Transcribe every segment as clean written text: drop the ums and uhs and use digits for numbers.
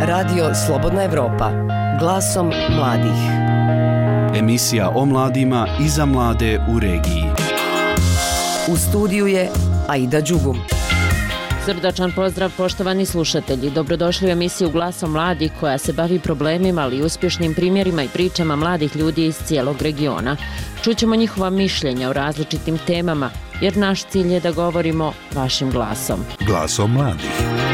Radio Slobodna Evropa, glasom mladih. Emisija o mladima i za mlade u regiji. U studiju je Aida Đugum. Srdačan pozdrav poštovani slušatelji. Dobrodošli u emisiju Glasom mladih koja se bavi problemima, ali i uspješnim primjerima i pričama mladih ljudi iz cijelog regiona. Čućemo njihova mišljenja o različitim temama, jer naš cilj je da govorimo vašim glasom. Glasom mladih.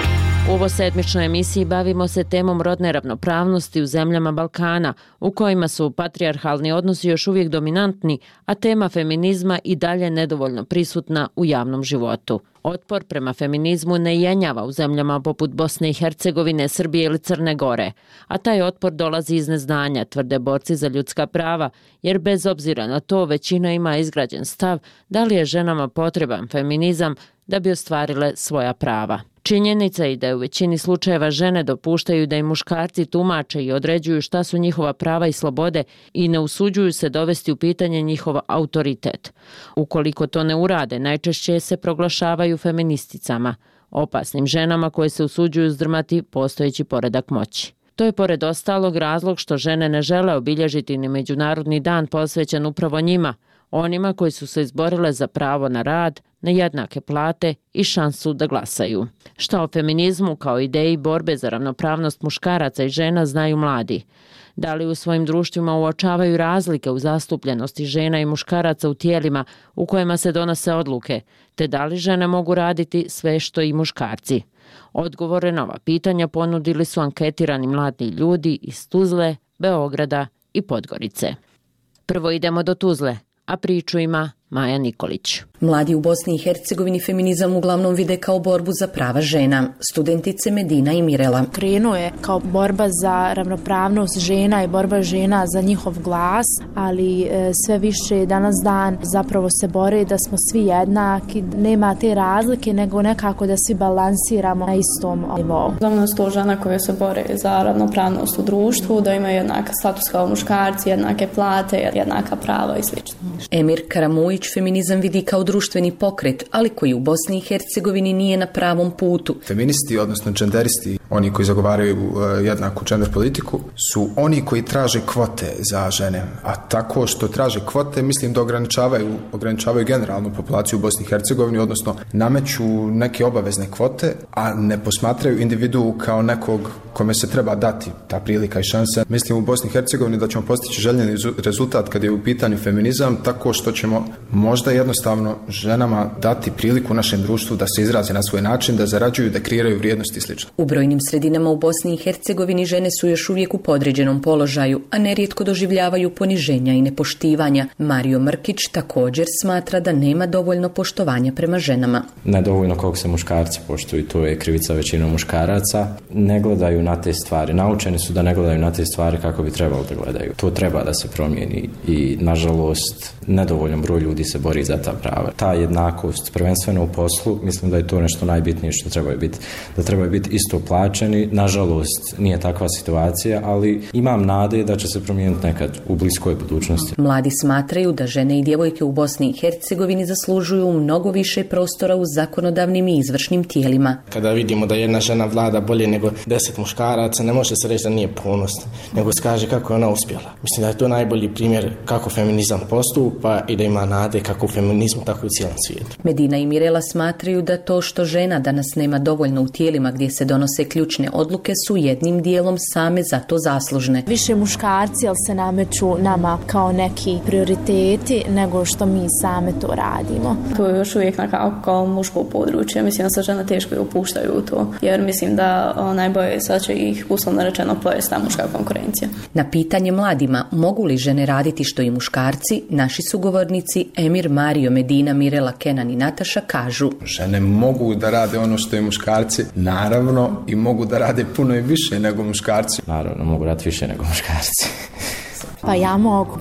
U ovoj sedmičnoj emisiji bavimo se temom rodne ravnopravnosti u zemljama Balkana, u kojima su patrijarhalni odnosi još uvijek dominantni, a tema feminizma i dalje nedovoljno prisutna u javnom životu. Otpor prema feminizmu ne jenjava u zemljama poput Bosne i Hercegovine, Srbije ili Crne Gore, a taj otpor dolazi iz neznanja, tvrde borci za ljudska prava, jer bez obzira na to većina ima izgrađen stav da li je ženama potreban feminizam da bi ostvarile svoja prava. Činjenica je da u većini slučajeva žene dopuštaju da i muškarci tumače i određuju šta su njihova prava i slobode i ne usuđuju se dovesti u pitanje njihov autoritet. Ukoliko to ne urade, najčešće se proglašavaju feministicama, opasnim ženama koje se usuđuju zdrmati postojeći poredak moći. To je pored ostalog razlog što žene ne žele obilježiti ni Međunarodni dan posvećen upravo njima, onima koji su se izborile za pravo na rad, na jednake plate i šansu da glasaju. Šta o feminizmu kao ideji borbe za ravnopravnost muškaraca i žena znaju mladi? Da li u svojim društvima uočavaju razlike u zastupljenosti žena i muškaraca u tijelima u kojima se donose odluke, te da li žene mogu raditi sve što i muškarci? Odgovore na ova pitanja ponudili su anketirani mladi ljudi iz Tuzle, Beograda i Podgorice. Prvo idemo do Tuzle, a priču ima Maja Nikolić. Mladi u Bosni i Hercegovini feminizam uglavnom vide kao borbu za prava žena. Studentice Medina i Mirela. Krenuo je kao borba za ravnopravnost žena i borba žena za njihov glas, ali sve više danas dan zapravo se bore da smo svi jednaki, nema te razlike, nego nekako da svi balansiramo na istom nivou. Uglavnom su to žena koje se bore za ravnopravnost u društvu, da imaju jednaka status kao muškarci, jednake plate, jednaka prava i sl. Emir Karamujić feminizam vidi kao društveni pokret, ali koji u Bosni i Hercegovini nije na pravom putu. Feministi, odnosno genderisti, oni koji zagovaraju jednaku gender politiku, su oni koji traže kvote za žene. A tako što traže kvote, mislim da ograničavaju generalnu populaciju u Bosni i Hercegovini, odnosno nameću neke obavezne kvote, a ne posmatraju individu kao nekog kome se treba dati ta prilika i šansa. Mislim u Bosni i Hercegovini da ćemo postići željeni rezultat kad je u pitanju feminizam, tako što ćemo možda jednostavno ženama dati priliku u našem društvu da se izraze na svoj način, da zarađuju, da kreiraju vrijednosti i sl. U brojnim sredinama u Bosni i Hercegovini žene su još uvijek u podređenom položaju, a nerijetko doživljavaju poniženja i nepoštivanja. Mario Mrkić također smatra da nema dovoljno poštovanja prema ženama. Nedovoljno koliko se muškarci poštuju, to je krivica većinom muškaraca. Ne gledaju na te stvari, naučeni su da ne gledaju na te stvari kako bi trebalo da gledaju. To treba da se promijeni i nažalost nedovoljan broj ljudi se bori za ta prava. Ta jednakost, prvenstveno u poslu, mislim da je to nešto najbitnije što trebaju biti. Da trebaju biti isto plaćeni. Nažalost, nije takva situacija, ali imam nade da će se promijeniti nekad u bliskoj budućnosti. Mladi smatraju da žene i djevojke u Bosni i Hercegovini zaslužuju mnogo više prostora u zakonodavnim i izvršnim tijelima. Kada vidimo da jedna žena vlada bolje nego 10 muškaraca, ne može se reći da nije ponosna, nego se kaže kako je ona uspjela. Mislim da je to najbolji primjer kako feminizam postupa i da ima nade kako u feminizmu, tako i u cijelom svijetu. Medina i Mirela smatraju da to što žena danas nema dovoljno u tijelima gdje se donose ključne odluke su jednim dijelom same za to zaslužne. Više muškarci, ali se nameću nama kao neki prioriteti nego što mi same to radimo. To je još uvijek nekako kao muško područje. Mislim da se žene teško i upuštaju u to, jer mislim da najbolje sad će ih uslovno rečeno pojesti ta muška konkurencija. Na pitanje mladima mogu li žene raditi što i muškarci, naši sugovornici Emir, Mario, Medina, Mirela, Kenan i Nataša kažu: žene mogu da rade ono što i muškarci, naravno, i mogu da rade puno i više nego muškarci. Naravno, mogu raditi više nego muškarci. Pa ja mogu.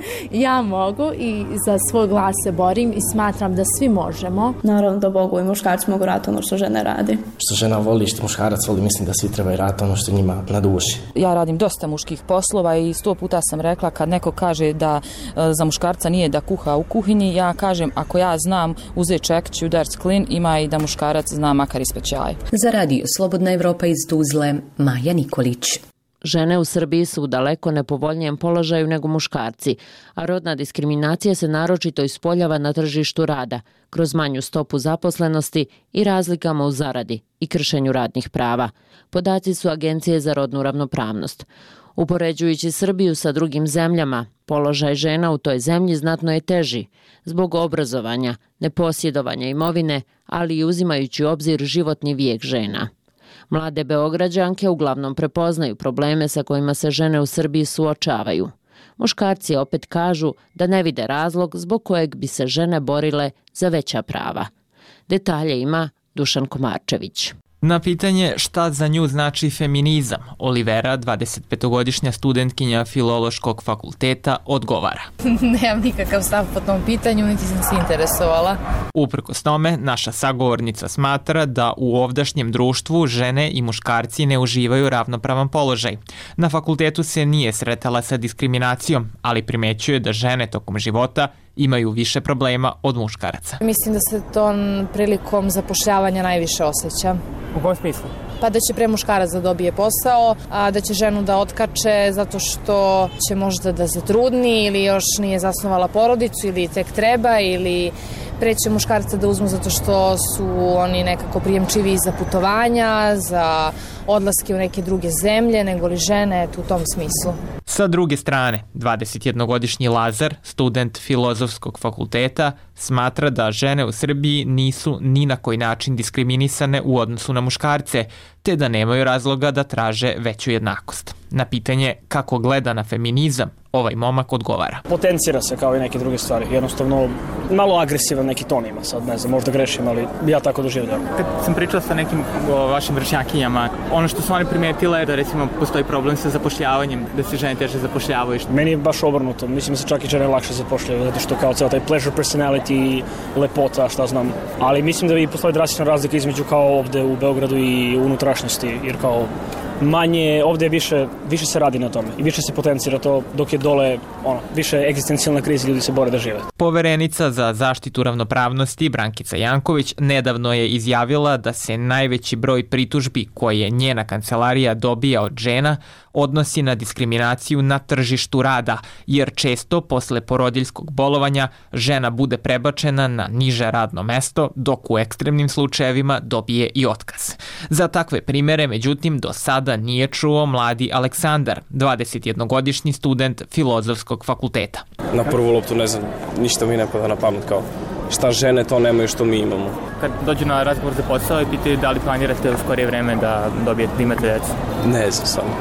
Ja mogu i za svoj glas se borim i smatram da svi možemo. Naravno da Bogu i muškarci mogu raditi ono što žene radi. Što žena voli, što muškarac voli, mislim da svi trebaju raditi ono što njima na duši. Ja radim dosta muških poslova i 100 puta sam rekla kad neko kaže da za muškarca nije da kuha u kuhinji, ja kažem ako ja znam uzeti čekić, udarac klin, ima i da muškarac zna makar ispeć čaj. Za radio Slobodna Evropa iz Tuzle, Maja Nikolić. Žene u Srbiji su u daleko nepovoljnijem položaju nego muškarci, a rodna diskriminacija se naročito ispoljava na tržištu rada, kroz manju stopu zaposlenosti i razlikama u zaradi i kršenju radnih prava. Podaci su Agencije za rodnu ravnopravnost. Upoređujući Srbiju sa drugim zemljama, položaj žena u toj zemlji znatno je teži, zbog obrazovanja, neposjedovanja imovine, ali i uzimajući u obzir životni vijek žena. Mlade Beograđanke uglavnom prepoznaju probleme sa kojima se žene u Srbiji suočavaju. Muškarci opet kažu da ne vide razlog zbog kojeg bi se žene borile za veća prava. Detalje ima Dušan Komarčević. Na pitanje šta za nju znači feminizam, Olivera, 25-godišnja studentkinja Filološkog fakulteta, odgovara. Nemam nikakav stav po tom pitanju, niti sam se interesovala. Uprkos tome, naša sagovornica smatra da u ovdašnjem društvu žene i muškarci ne uživaju ravnopravan položaj. Na fakultetu se nije sretala sa diskriminacijom, ali primećuje da žene tokom života imaju više problema od muškaraca. Mislim da se to prilikom zapošljavanja najviše osjeća. U kom smislu? Pa da će pre muškarac da dobije posao, a da će ženu da otkače zato što će možda da zatrudni ili još nije zasnovala porodicu ili tek treba ili pre će muškarca da uzmu zato što su oni nekako prijemčivi za putovanja, za odlaske u neke druge zemlje, nego li žene u tom smislu. Sa druge strane, 21-godišnji Lazar, student Filozofskog fakulteta, smatra da žene u Srbiji nisu ni na koji način diskriminisane u odnosu na muškarce, te da nemaju razloga da traže veću jednakost. Na pitanje kako gleda na feminizam, ovaj momak odgovara. Potencira se kao i neke druge stvari. Jednostavno, malo agresivan neki ton ima. Sad ne znam, možda grešim, ali ja tako doživljavam. Kad sam pričao sa nekim vašim vršnjakinjama, ono što su oni primetile je da recimo postoji problem sa zapošljavanjem, da se žene teže zapošljavaju. Meni je baš obrnuto. Mislim da se čak i žene lakše zapošljavaju, zato što kao ceo taj pleasure personality, lepota, šta znam. Ali mislim da i postoji drastična razlika između kao ovde u Beogradu i unutrašnjosti, jer kao manje, ovde je više se radi na tome i više se potencira to, dok je dole više egzistencijalna kriza, ljudi se bore da žive. Poverenica za zaštitu ravnopravnosti Brankica Janković nedavno je izjavila da se najveći broj pritužbi koje njena kancelarija dobija od žena odnosi na diskriminaciju na tržištu rada, jer često posle porodiljskog bolovanja žena bude prebačena na niže radno mesto, dok u ekstremnim slučajevima dobije i otkaz. Za takve primere, međutim, do sada nije čuo mladi Aleksandar, 21-godišnji student Filozofskog fakulteta. Na prvu loptu ne znam, ništa mi ne pada na pamet kao šta žene to nemaju što mi imamo. Kad dođu na razgovor za posao i pitaju da li planirate u skorije vreme da imate djecu? Ne znam samo.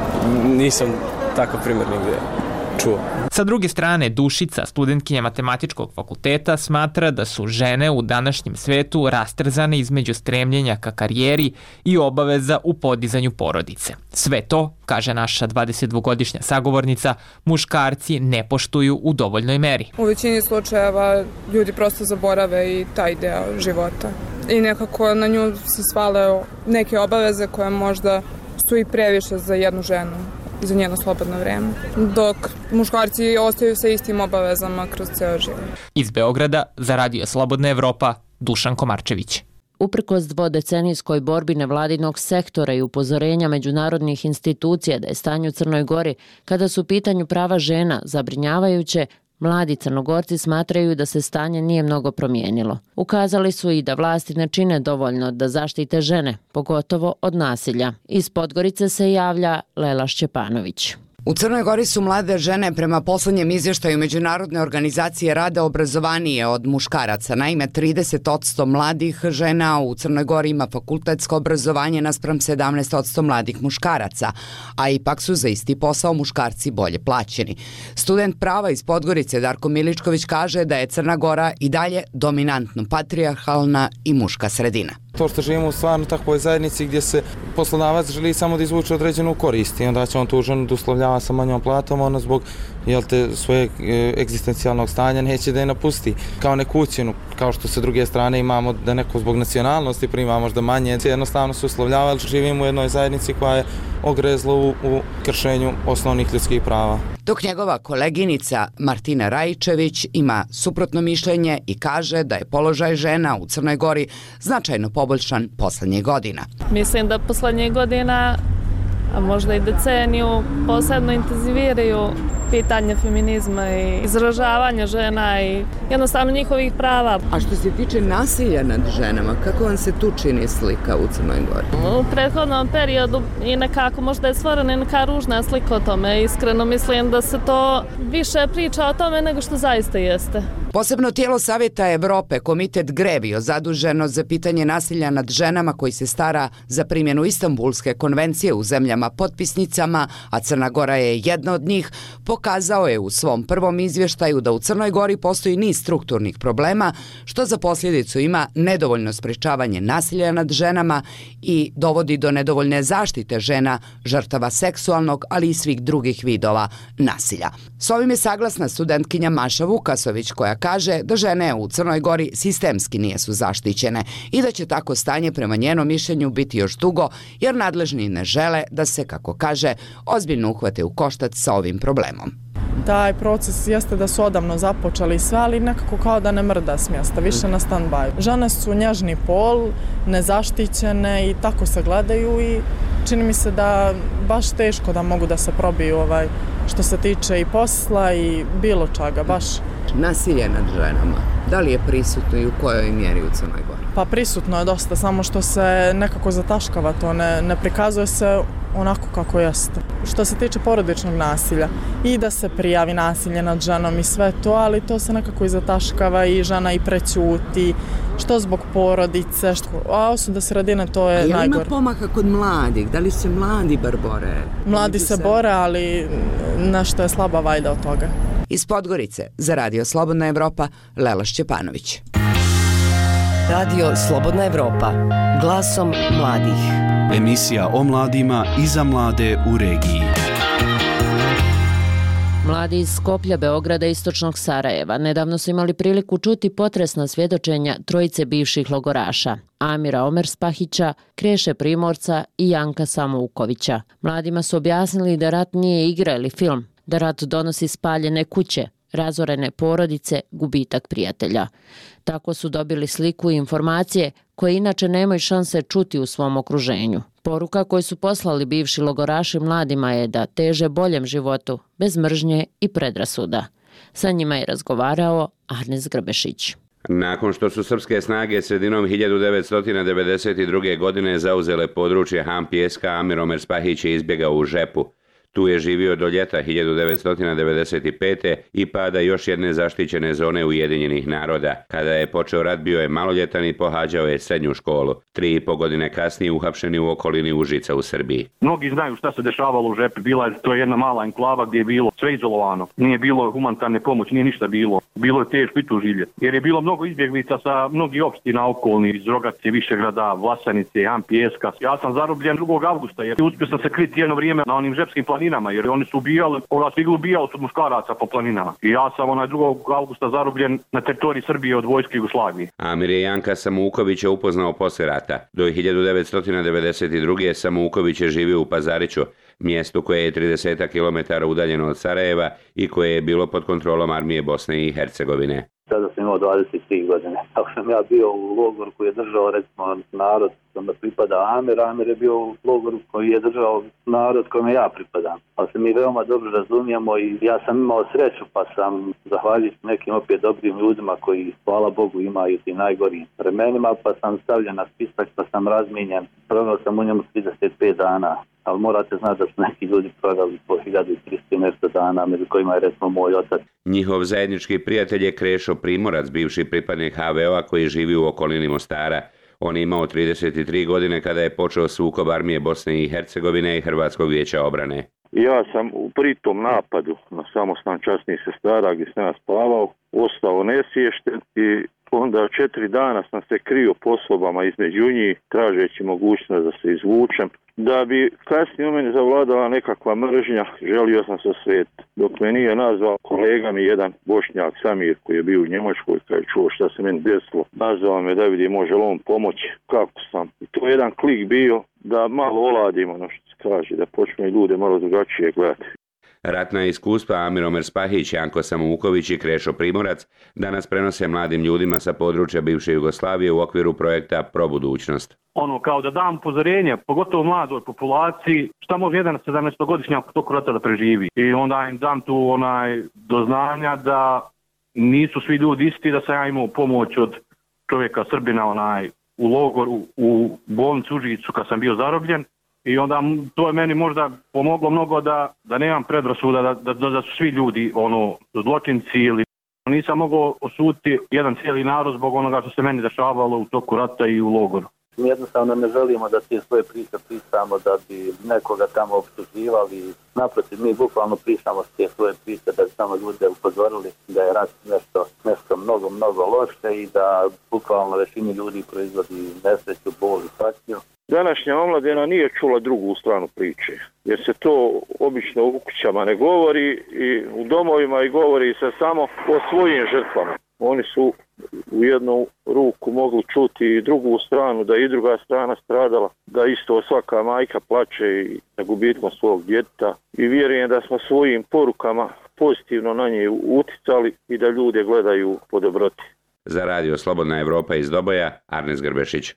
Nisam takav primjer nigde čuo. Sa druge strane, Dušica, studentkinja Matematičkog fakulteta, smatra da su žene u današnjem svetu rastrzane između stremljenja ka karijeri i obaveza u podizanju porodice. Sve to, kaže naša 22-godišnja sagovornica, muškarci ne poštuju u dovoljnoj meri. U većini slučajeva ljudi prosto zaborave i taj deo života. I nekako na nju se svale neke obaveze koje možda su i previše za jednu ženu, za njeno slobodno vreme, dok muškarci ostaju sa istim obavezama kroz ceo život. Iz Beograda za Radio Slobodna Evropa, Dušan Komarčević. Uprkos dvodecenijskoj borbi nevladinog sektora i upozorenja međunarodnih institucija da je stanje u Crnoj Gori, kada su u pitanju prava žena zabrinjavajuće, mladi Crnogorci smatraju da se stanje nije mnogo promijenilo. Ukazali su i da vlasti ne čine dovoljno da zaštite žene, pogotovo od nasilja. Iz Podgorice se javlja Lela Šćepanović. U Crnoj Gori su mlade žene prema poslednjem izvještaju Međunarodne organizacije rada obrazovanije od muškaraca. Naime, 30% mladih žena u Crnoj Gori ima fakultetsko obrazovanje naspram 17% mladih muškaraca, a ipak su za isti posao muškarci bolje plaćeni. Student prava iz Podgorice Darko Miličković kaže da je Crna Gora i dalje dominantno patrijarhalna i muška sredina. To što živimo u stvarno takvoj zajednici gdje se poslodavac želi samo da izvuče određenu korist i onda će on tu ženu da uslovljava sa manjom platom, ono zbog svojeg egzistencijalnog stanja neće da je napusti kao neku ucjenu, kao što sa druge strane imamo da neko zbog nacionalnosti prima možda manje, jednostavno se uslovljava, ali živimo u jednoj zajednici koja je ogrezla u kršenju osnovnih ljudskih prava. Dok njegova koleginica Martina Rajičević ima suprotno mišljenje i kaže da je položaj žena u Crnoj Gori značajno poboljšan poslednjih godina. Mislim da poslednjih godina, a možda i deceniju, posebno intenziviraju pitanje feminizma i izražavanja žena i jednostavno njihovih prava. A što se tiče nasilja nad ženama, kako vam se tu čini slika u Crnoj Gori? U prethodnom periodu i nekako možda je stvorena neka ružna slika o tome. Iskreno mislim da se to više priča o tome nego što zaista jeste. Posebno tijelo Savjeta Evrope, komitet GREVIO, zaduženo za pitanje nasilja nad ženama koji se stara za primjenu Istanbulske konvencije u zemljama potpisnicama, a Crna Gora je jedna od njih, pokazao je u svom prvom izvještaju da u Crnoj Gori postoji niz strukturnih problema, što za posljedicu ima nedovoljno sprečavanje nasilja nad ženama i dovodi do nedovoljne zaštite žena, žrtava seksualnog, ali i svih drugih vidova nasilja. S ovim je saglasna studentkinja Maša Vukasović, koja kaže da žene u Crnoj Gori sistemski nisu zaštićene i da će tako stanje prema njenom mišljenju biti još dugo, jer nadležni ne žele da se, kako kaže, ozbiljno uhvate u koštac sa ovim problemom. Taj proces jeste da su odavno započeli sve, ali nekako kao da ne mrda s mjesta, više na stand-by. Žene su nježni pol, nezaštićene i tako se gledaju i čini mi se da baš teško da mogu da se probiju što se tiče i posla i bilo čega, baš. Nasilje nad ženama, da li je prisutno i u kojoj mjeri u Crnoj Gori? Pa prisutno je dosta, samo što se nekako zataškava to, ne prikazuje se onako kako jeste. Što se tiče porodičnog nasilja, i da se prijavi nasilje nad ženom i sve to, ali to se nekako i zataškava i žena i prećuti, što zbog porodice, a osuda sredine, to je najgore. A ima pomaka kod mladih? Da li se mladi bar bore? Mladi se bore, ali nešto je slaba vajda od toga. Iz Podgorice za Radio Slobodna Evropa, Lela Šćepanović. Radio Slobodna Evropa, glasom mladih. Emisija o mladima i za mlade u regiji. Mladi iz Skoplja, Beograda i istočnog Sarajeva nedavno su imali priliku čuti potresna svjedočenja trojice bivših logoraša, Amira Omerspahića, Kreše Primorca i Janka Samoukovića. Mladima su objasnili da rat nije igra ili film, da rat donosi spaljene kuće, razorene porodice, gubitak prijatelja. Tako su dobili sliku i informacije koje inače nemaju šanse čuti u svom okruženju. Poruka koju su poslali bivši logoraši mladima je da teže boljem životu, bez mržnje i predrasuda. Sa njima je razgovarao Arnes Grbešić. Nakon što su srpske snage sredinom 1992. godine zauzele područje Han Pijeska, Amir Omerspahić je izbjegao u Žepu. Tu je živio do ljeta 1995. i pada još jedne zaštićene zone Ujedinjenih naroda. Kada je počeo rat, bio je maloljetan i pohađao je srednju školu. 3,5 godine kasnije uhapšeni u okolini Užica u Srbiji. Mnogi znaju šta se dešavalo u Žepi. To je jedna mala enklava gdje je bilo sve izolovano. Nije bilo humanitarne pomoći, nije ništa bilo. Bilo je teško i tu živjeti. Jer je bilo mnogo izbjeglica sa mnogih opština okolnih, iz Rogace, Višegrada, Vlasanice, Han Pijeska. Ja sam zarobljen 2. avgusta jer uspio sam se kriti jedno vrijeme na onim žepskim planinama, jer oni su ubijali su muškaraca po planinama. I ja sam 2. avgusta zarobljen na teritoriji Srbije od vojske Jugoslavije. Amir je Janka Samoukovića upoznao poslije rata. Do 1992. Samouković je živio u Pazariću, mjestu koje je 30 km udaljeno od Sarajeva i koje je bilo pod kontrolom armije Bosne i Hercegovine. Sada sam imao 23 godine. Ako sam ja bio u logoru koji je držao, recimo, narod kome pripada Amir, Amir je bio u logoru koji je držao narod kome ja pripadam. Ali se mi veoma dobro razumijemo i ja sam imao sreću, pa sam, zahvaljujući nekim opet dobrim ljudima koji, hvala Bogu, imaju ti najgorijim vremenima, pa sam stavljen na spisak, pa sam razmijenjen. Proveo sam u njemu 35 dana. Ali morate znati da su neki ljudi proveli po 1300 nešto dana, među kojima je recimo moj otac. Njihov zajednički prijatelj je Krešo Primorac, bivši pripadnik HVO-a koji živi u okolini Mostara. On je imao 33 godine kada je počeo sukob armije Bosne i Hercegovine i Hrvatskog vijeća obrane. Ja sam pri tom napadu na samostan časnih sestara gdje sam ja spavao, ostao nesviješten i Onda 4 dana sam se krio po sobama između njih, tražeći mogućnost da se izvučem. Da bi kasnije u meni zavladala nekakva mržnja, želio sam se osvetiti. Dok me nije nazvao kolega mi jedan Bošnjak Samir koji je bio u Njemačkoj, kad je čuo šta se meni desilo, nazvao me da vidi može li on pomoći, kako sam. I to je jedan klik bio da malo oladimo, ono što se kaže, da počne ljude malo drugačije gledati. Ratna iskustva Amiromer Spahić, Janko Samovuković i Krešo Primorac danas prenose mladim ljudima sa područja bivše Jugoslavije u okviru projekta Probudućnost. Kao da dam upozorenje, pogotovo mladoj populaciji, šta može jedan 17-godišnjak tog rata da preživi. I onda im dam tu do znanja da nisu svi ljudi isti, da sam ja imao pomoć od čovjeka Srbina u logoru, u bolnicu Užicu kad sam bio zarobljen. I onda to je meni možda pomoglo mnogo da nemam predrasuda da su svi ljudi zločinci ili nisam mogao osuditi jedan cijeli narod zbog onoga što se meni dešavalo u toku rata i u logoru. Mi jednostavno ne želimo da te svoje priče pričamo da bi nekoga tamo optuživali. Naprotiv, mi bukvalno pričamo te svoje priče da bi samo ljude upozorili da je rat nešto mnogo loše i da bukvalno većini ljudi proizvodi nesreću, bol i patnju. Današnja omladina nije čula drugu stranu priče, jer se to obično u kućama ne govori i u domovima i govori se samo o svojim žrtvama. Oni su u jednu ruku mogli čuti i drugu stranu, da i druga strana stradala, da isto svaka majka plače i na gubitkom svog djeteta. I vjerujem da smo svojim porukama pozitivno na nje uticali i da ljude gledaju po dobroti. Za Radio Slobodna Evropa iz Doboja, Arnes Grbešić.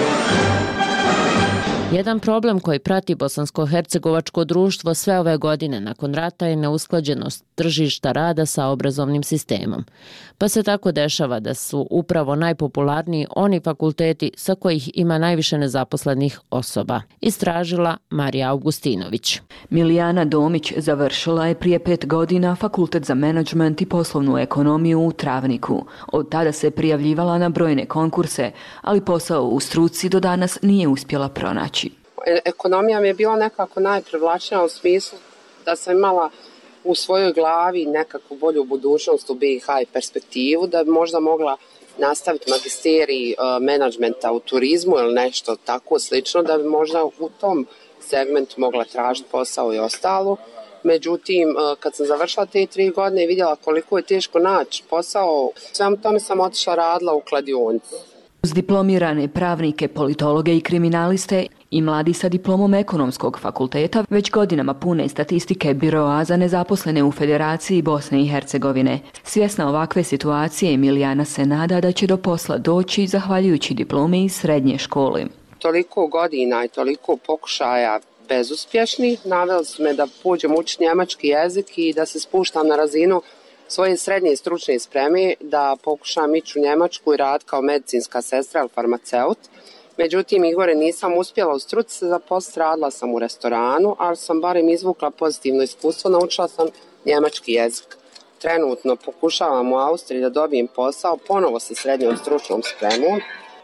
Jedan problem koji prati bosansko-hercegovačko društvo sve ove godine nakon rata je neusklađenost tržišta rada sa obrazovnim sistemom. Pa se tako dešava da su upravo najpopularniji oni fakulteti sa kojih ima najviše nezaposlenih osoba, istražila Marija Augustinović. Milijana Domić završila je prije 5 godina Fakultet za menadžment i poslovnu ekonomiju u Travniku. Od tada se prijavljivala na brojne konkurse, ali posao u struci do danas nije uspjela pronaći. Ekonomija mi je bila nekako najprivlačnija u smislu da sam imala u svojoj glavi nekakvu bolju budućnost u BiH i perspektivu, da bi možda mogla nastaviti magisterij menadžmenta u turizmu ili nešto tako slično, da bi možda u tom segmentu mogla tražiti posao i ostalo. Međutim, kad sam završila te 3 godine i vidjela koliko je teško naći posao, svemu tome sam otišla radila u kladionicu. Uz diplomirane pravnike, politologe i kriminaliste i mladi sa diplomom ekonomskog fakulteta već godinama pune statistike biroa za nezaposlene u Federaciji Bosne i Hercegovine. Svjesna ovakve situacije, Emilijana se nada da će do posla doći zahvaljujući diplome iz srednje škole. Toliko godina i toliko pokušaja bezuspješnih naveli su me da pođem učiti njemački jezik i da se spuštam na razinu svoje srednje stručne spreme, da pokušam ići u Njemačku i rad kao medicinska sestra ili farmaceut. Međutim, Igore, nisam uspjela u struci se zaposliti, radila sam u restoranu, ali sam barem izvukla pozitivno iskustvo, naučila sam njemački jezik. Trenutno pokušavam u Austriji da dobijem posao, ponovo sa srednjom stručnom spremom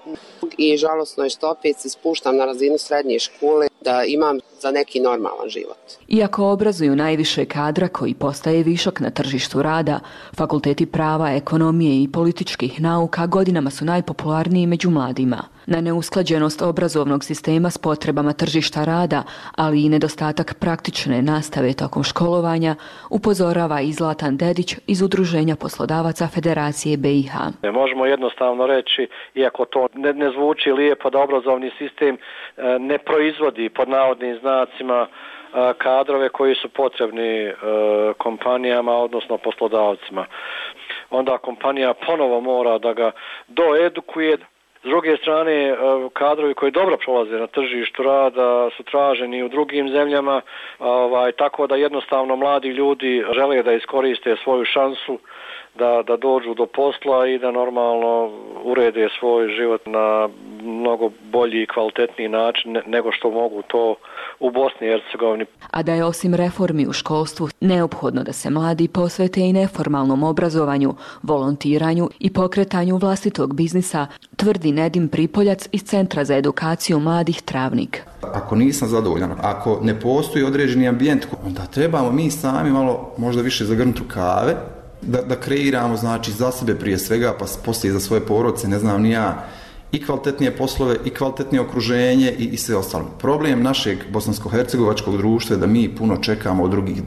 i žalosno je što opet se spuštam na razinu srednje škole da imam za neki normalan život. Iako obrazuju najviše kadra koji postaje višak na tržištu rada, fakulteti prava, ekonomije i političkih nauka godinama su najpopularniji među mladima. Na neusklađenost obrazovnog sistema s potrebama tržišta rada, ali i nedostatak praktične nastave tokom školovanja, upozorava i Zlatan Dedić iz Udruženja poslodavaca Federacije BiH. Možemo jednostavno reći, iako to ne zvuči lijepo, da obrazovni sistem ne proizvodi pod navodnim znacima kadrove koji su potrebni kompanijama, odnosno poslodavcima. Onda kompanija ponovo mora da ga doedukuje. S druge strane, kadrovi koji dobro prolaze na tržištu rada su traženi u drugim zemljama, tako da jednostavno mladi ljudi žele da iskoriste svoju šansu da dođu do posla i da normalno urede svoj život na mnogo bolji i kvalitetniji način nego što mogu to u Bosni i Hercegovini. A da je osim reformi u školstvu neophodno da se mladi posvete i neformalnom obrazovanju, volontiranju i pokretanju vlastitog biznisa, tvrdi Nedim Pripoljac iz Centra za edukaciju mladih Travnik. Ako nisam zadovoljan, ako ne postoji određeni ambijent, onda trebamo mi sami malo možda više zagrnuti rukave da kreiramo znači za sebe prije svega, pa poslije za svoje porodice, ne znam ni ja, i kvalitetnije poslove i kvalitetnije okruženje i sve ostalo. Problem našeg bosansko-hercegovačkog društva je da mi puno čekamo od drugih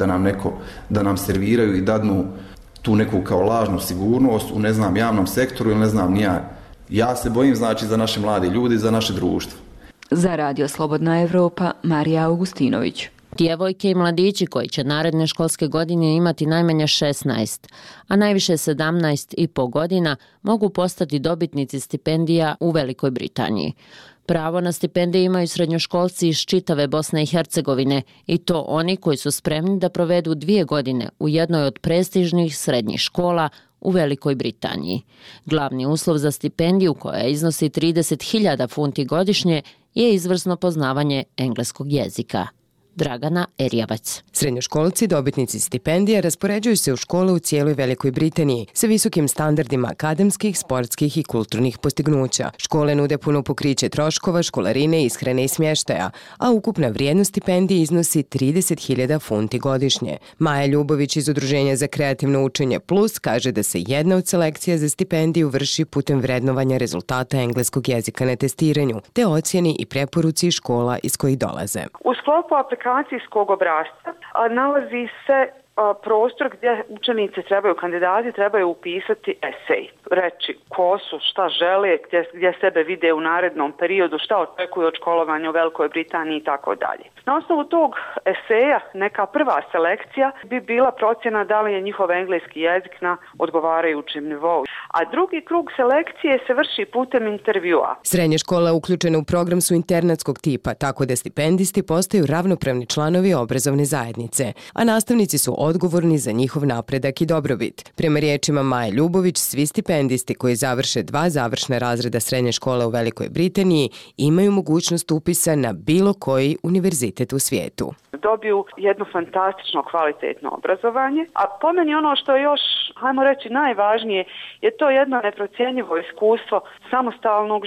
da nam serviraju i dadnu tu neku kao lažnu sigurnost u javnom sektoru ili ne znam ni ja. Ja se bojim znači za naše mlade ljudi, za naše društvo. Za Radio Slobodna Evropa, Marija Augustinović. Djevojke i mladići koji će naredne školske godine imati najmanje 16, a najviše 17,5 godina mogu postati dobitnici stipendija u Velikoj Britaniji. Pravo na stipendije imaju srednjoškolci iz čitave Bosne i Hercegovine i to oni koji su spremni da provedu 2 godine u jednoj od prestižnih srednjih škola u Velikoj Britaniji. Glavni uslov za stipendiju, koja iznosi 30.000 funti godišnje, je izvrsno poznavanje engleskog jezika. Dragana Erjavac. Srednjoškolci, dobitnici stipendija, raspoređuju se u škole u cijeloj Velikoj Britaniji sa visokim standardima akademskih, sportskih i kulturnih postignuća. Škole nude puno pokriće troškova, školarine, ishrane i smještaja, a ukupna vrijednost stipendije iznosi 30.000 funti godišnje. Maja Ljubović iz Udruženja za kreativno učenje Plus kaže da se jedna od selekcija za stipendiju vrši putem vrednovanja rezultata engleskog jezika na testiranju, te ocjeni i preporuci škola iz kojih dolaze. U sklopu aplikacijskog obrasca nalazi se prostor gdje učenici kandidati trebaju upisati esej, reći ko su, šta žele, gdje sebe vide u narednom periodu, šta očekuju od školovanja u Velikoj Britaniji i tako dalje. Na osnovu tog eseja neka prva selekcija bi bila procjena da li je njihov engleski jezik na odgovarajućem nivou. A drugi krug selekcije se vrši putem intervjua. Srednje škole uključene u program su internatskog tipa, tako da stipendisti postaju ravnopravni članovi obrazovne zajednice, a nastavnici su odgovorni za njihov napredak i dobrobit. Prema riječima Maje Ljubović, svi stipendisti koji završe 2 završna razreda srednje škole u Velikoj Britaniji imaju mogućnost upisa na bilo koji univerzitet u svijetu. Dobiju jedno fantastično kvalitetno obrazovanje, a po meni ono što je još, hajmo reći, najvažnije je to jedno neprocjenjivo iskustvo samostalnog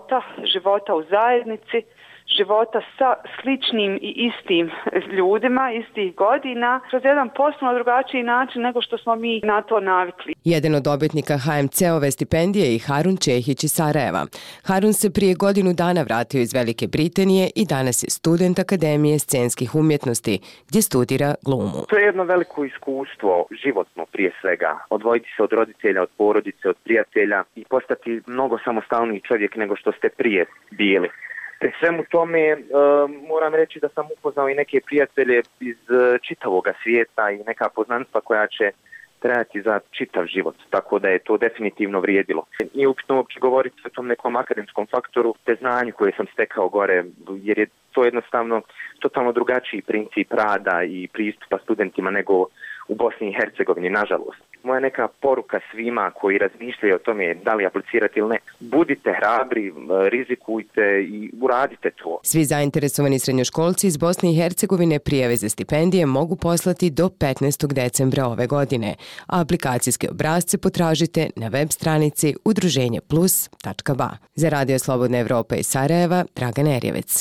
života u zajednici, života sa sličnim i istim ljudima, istih godina, kroz jedan potpuno drugačiji način nego što smo mi na to navikli. Jedan od dobitnika HMC-ove stipendije je Harun Čehić iz Sarajeva. Harun se prije godinu dana vratio iz Velike Britanije i danas je student Akademije scenskih umjetnosti, gdje studira glumu. To je jedno veliko iskustvo, životno prije svega. Odvojiti se od roditelja, od porodice, od prijatelja i postati mnogo samostalniji čovjek nego što ste prije bili. Pri svemu tome moram reći da sam upoznao i neke prijatelje iz čitavoga svijeta i neka poznanstva koja će trajati za čitav život, tako da je to definitivno vrijedilo. Nije upitno uopće govoriti o tom nekom akademskom faktoru te znanju koje sam stekao gore, jer je to jednostavno totalno drugačiji princip rada i pristupa studentima nego u Bosni i Hercegovini, nažalost. Moja neka poruka svima koji razmišljaju o tome da li aplicirati ili ne, budite hrabri, rizikujte i uradite to. Svi zainteresovani srednjoškolci iz Bosne i Hercegovine prijave za stipendije mogu poslati do 15. decembra ove godine, a aplikacijske obrasce potražite na web stranici udruženjeplus.ba. Za Radio Slobodna Evropa iz Sarajeva, Dragana Erjavec.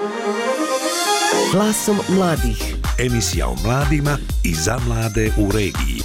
Glasom mladih. Emisija o mladima i za mlade u regiji.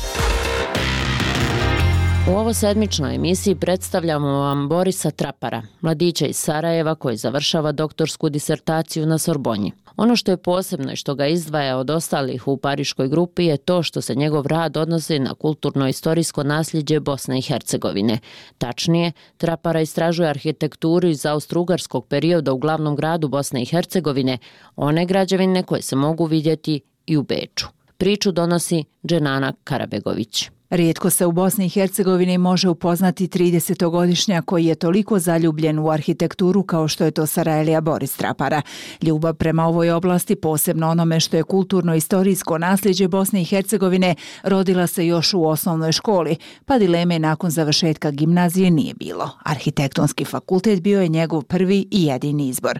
U ovo sedmičnoj emisiji predstavljamo vam Borisa Trapara, mladića iz Sarajeva koji završava doktorsku disertaciju na Sorbonji. Ono što je posebno i što ga izdvaja od ostalih u pariškoj grupi je to što se njegov rad odnosi na kulturno-istorijsko nasljeđe Bosne i Hercegovine. Tačnije, Trapara istražuje arhitekturu iz austrougarskog perioda u glavnom gradu Bosne i Hercegovine, one građevine koje se mogu vidjeti i u Beču. Priču donosi Dženana Karabegović. Rijetko se u Bosni i Hercegovini može upoznati 30-godišnjak koji je toliko zaljubljen u arhitekturu kao što je to Sarajlija Boris Trapara. Ljubav prema ovoj oblasti, posebno onome što je kulturno-istorijsko nasljeđe Bosne i Hercegovine, rodila se još u osnovnoj školi, pa dileme nakon završetka gimnazije nije bilo. Arhitektonski fakultet bio je njegov prvi i jedini izbor.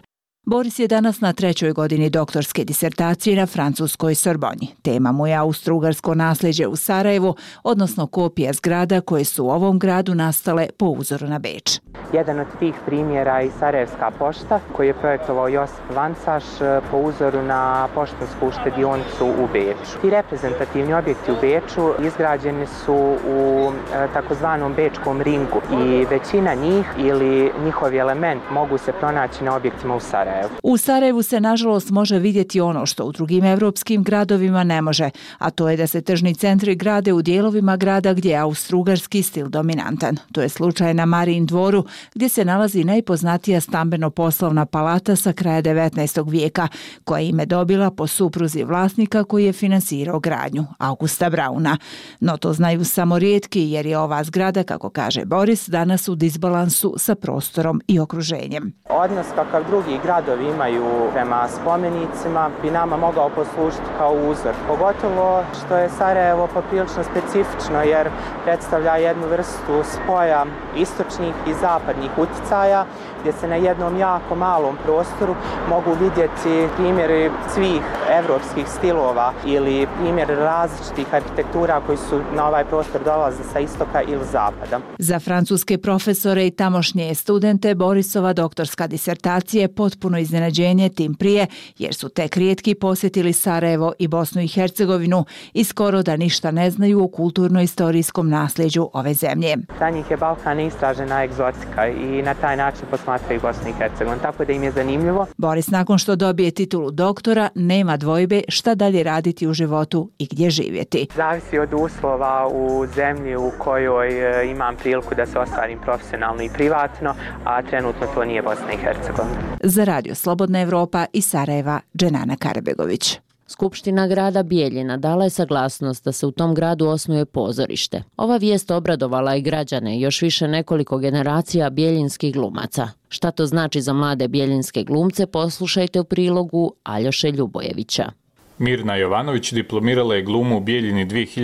Boris je danas na 3. godini doktorske disertacije na francuskoj Sorbonji. Tema mu je austro-ugarsko nasljeđe u Sarajevu, odnosno kopija zgrada koje su u ovom gradu nastale po uzoru na Beč. Jedan od tih primjera je Sarajevska pošta koju je projektovao Josip Vancaš po uzoru na poštansku uštedionicu u Beču. Ti reprezentativni objekti u Beču izgrađeni su u takozvanom Bečkom ringu i većina njih ili njihovi element mogu se pronaći na objektima u Sarajevu. U Sarajevu se nažalost može vidjeti ono što u drugim evropskim gradovima ne može, a to je da se tržni centri grade u dijelovima grada gdje je austro-ugarski stil dominantan. To je slučaj na Marijin dvoru, gdje se nalazi najpoznatija stambeno-poslovna palata sa kraja 19. vijeka, koja ime dobila po supruzi vlasnika koji je finansirao gradnju, Augusta Brauna. No to znaju samo rijetki jer je ova zgrada, kako kaže Boris, danas u disbalansu sa prostorom i okruženjem. Odnos kakav drugi gradovi imaju prema spomenicima bi nama mogao poslužiti kao uzor. Pogotovo što je Sarajevo poprilično specifično jer predstavlja jednu vrstu spoja istočnih i zapadnih uticaja gdje se na jednom jako malom prostoru mogu vidjeti primjeri svih evropskih stilova ili primjeri različitih arhitektura koji su na ovaj prostor dolaze sa istoka ili zapada. Za francuske profesore i tamošnje studente Borisova doktorska disertacija je potpuno iznenađenje, tim prije jer su tek rijetki posjetili Sarajevo i Bosnu i Hercegovinu i skoro da ništa ne znaju o kulturno-istorijskom nasljeđu ove zemlje. Za njih je Balkan neistražena egzotika i na taj način posmatraju Bosnu i Hercegovinu, tako da im je zanimljivo. Boris nakon što dobije titulu doktora nema dvojbe šta dalje raditi u životu i gdje živjeti. Zavisi od uslova u zemlji u kojoj imam priliku da se ostvarim profesionalno i privatno, a trenutno to nije Bosna i Hercegovina. Za Radio Slobodna Evropa iz Sarajeva, Dženana Karabegović. Skupština grada Bijeljina dala je saglasnost da se u tom gradu osnuje pozorište. Ova vijest obradovala i građane i još više nekoliko generacija bijeljinskih glumaca. Šta to znači za mlade bijeljinske glumce, poslušajte u prilogu Aljoše Ljubojevića. Mirna Jovanović diplomirala je glumu u Bijeljini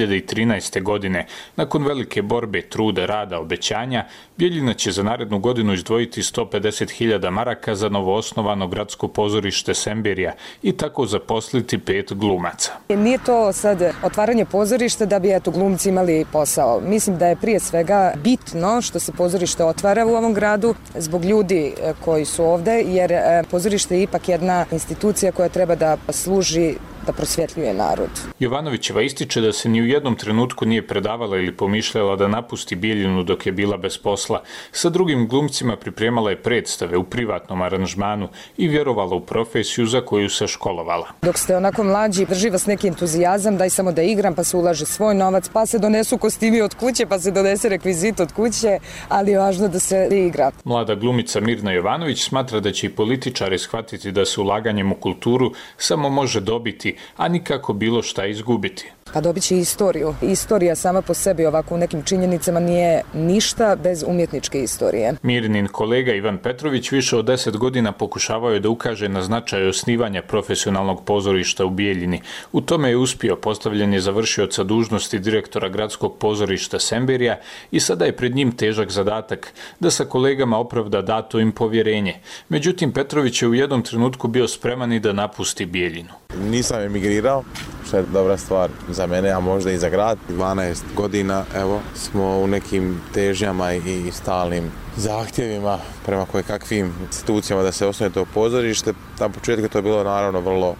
2013. godine. Nakon velike borbe, truda, rada, obećanja, Bijeljina će za narednu godinu izdvojiti 150.000 maraka za novoosnovano gradsko pozorište Semberija i tako zaposliti 5 glumaca. Nije to sad otvaranje pozorišta da bi glumci imali posao. Mislim da je prije svega bitno što se pozorište otvara u ovom gradu zbog ljudi koji su ovde, jer pozorište je ipak jedna institucija koja treba da služi da prosvjetljuje narod. Jovanovićeva ističe da se ni u jednom trenutku nije predavala ili pomišljala da napusti Bijeljinu dok je bila bez posla. Sa drugim glumcima pripremala je predstave u privatnom aranžmanu i vjerovala u profesiju za koju se školovala. Dok ste onako mlađi, drži vas neki entuzijazam, daj samo da igram, pa se ulaže svoj novac, pa se donesu kostimi od kuće, pa se donese rekvizit od kuće, ali je važno da se igra. Mlada glumica Mirna Jovanović smatra da će i političari shvatiti da se ulaganjem u kulturu samo može dobiti, a nikako bilo šta izgubiti. Pa dobit će istoriju. Istorija sama po sebi ovako u nekim činjenicama nije ništa bez umjetničke istorije. Mirnin kolega Ivan Petrović više od 10 godina pokušavao je da ukaže na značaj osnivanja profesionalnog pozorišta u Bijeljini. U tome je uspio, postavljen je za vršioca dužnosti direktora gradskog pozorišta Semberija i sada je pred njim težak zadatak da sa kolegama opravda dato im povjerenje. Međutim, Petrović je u jednom trenutku bio spreman i da napusti Bijeljinu. Nisam emigrirao, što je dobra stvar za mene, a možda i za grad. 12 godina, evo, smo u nekim težnjama i stalnim zahtjevima prema kakvim institucijama da se osnuje to pozorište. Na početku to je bilo naravno vrlo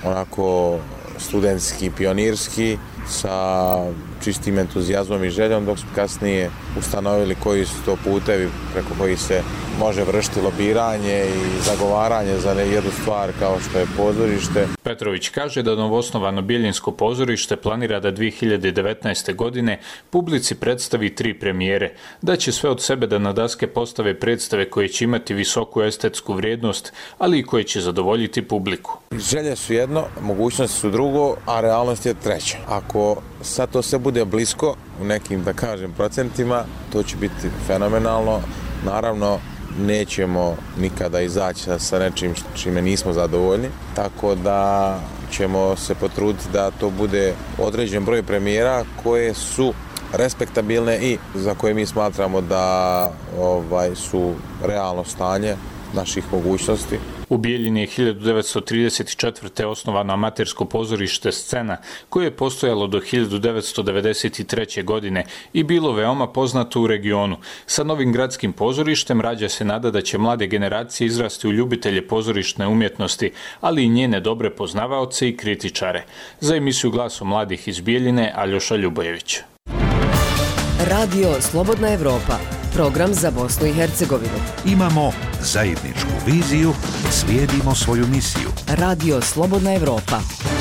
onako studentski, pionirski, sa čistim entuzijazmom i željom, dok smo kasnije ustanovili koji su to putevi preko kojih se može vršiti lobiranje i zagovaranje za jednu stvar kao što je pozorište. Petrović kaže da novoosnovano Bijeljinsko pozorište planira da 2019. godine publici predstavi 3 premijere, da će sve od sebe da na daske postave predstave koje će imati visoku estetsku vrijednost, ali i koje će zadovoljiti publiku. Želje su jedno, mogućnosti su drugo, a realnost je treća. Ako sad to sve bude blisko u nekim, da kažem, procentima, to će biti fenomenalno. Naravno, nećemo nikada izaći sa nečim čime nismo zadovoljni, tako da ćemo se potruditi da to bude određen broj premijera koje su respektabilne i za koje mi smatramo da su realno stanje naših mogućnosti. U Bijeljini je 1934. osnovano amatersko pozorište Scena, koje je postojalo do 1993. godine i bilo veoma poznato u regionu. Sa novim gradskim pozorištem rađa se nada da će mlade generacije izrasti u ljubitelje pozorišne umjetnosti, ali i njene dobre poznavaoce i kritičare. Za emisiju Glasom mladih iz Bijeljine, Aljoša Ljubojević. Radio Slobodna Evropa, program za Bosnu i Hercegovinu. Imamo zajedničku viziju, slijedimo svoju misiju. Radio Slobodna Evropa.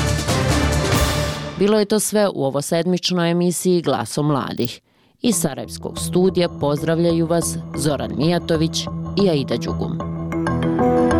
Bilo je to sve u ovo sedmičnoj emisiji Glasom mladih. Iz Sarajevskog studija pozdravljaju vas Zoran Mijatović i Aida Đugum.